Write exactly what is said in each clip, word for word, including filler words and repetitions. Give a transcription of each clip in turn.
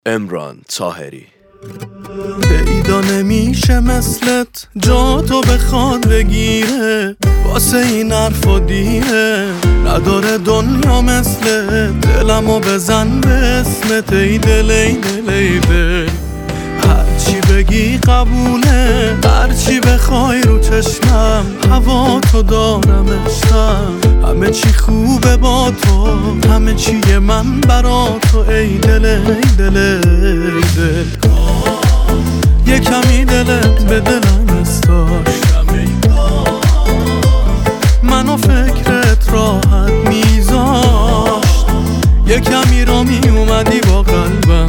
امران طاهری. پیدا نمیشه مثلت جا تو بخواد بگیره، واسه این حرفا دیره، نداره دنیا مثلت. دلمو بزن به اسمت، ای دل ای دل ای دل، هرچی بگی قبوله، هرچی بخوای رو چشمم، هوا تو دارم عشقم، همه چی خوبه با تو، همه چیه من برا تو، ای دل ای دل ای دل. یه کمی دلت به دلم استاش، منو فکرت راحت میذاشت، یه کمی را می اومدی با قلبم،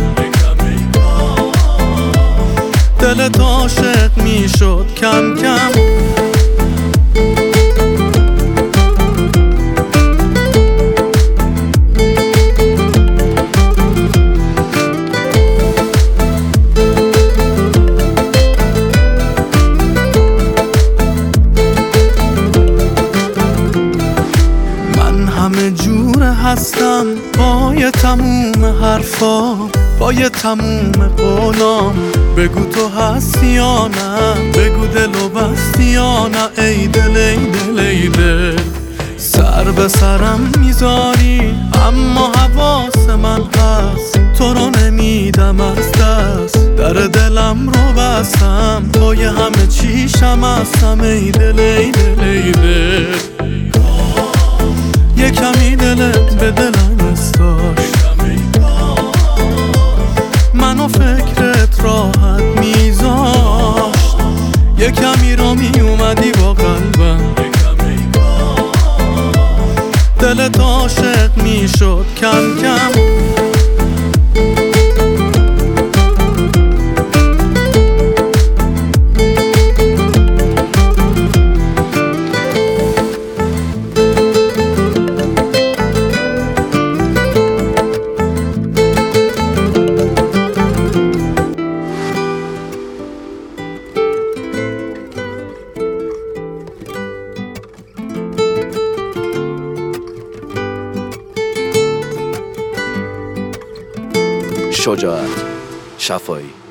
دلت عاشق میشد کم کم. همه جور هستم پای تموم حرفا، پای تموم قولام، بگو تو هستی یا نه، بگو دلو بستی یا نه، ای دل ای دل ای دل. سر به سرم میذاری اما حواس من هست، تو رو نمیدم از دست، در دلم رو بستم، پای همه چیشم هستم، ای دل ای دل ای دل. یه کمی دلت به دلم استاش، منو فکرت راحت میذاشت، یه کمی رو می اومدی با قلبم، دلت عاشق میشد کم کم. شجاعت شفایی.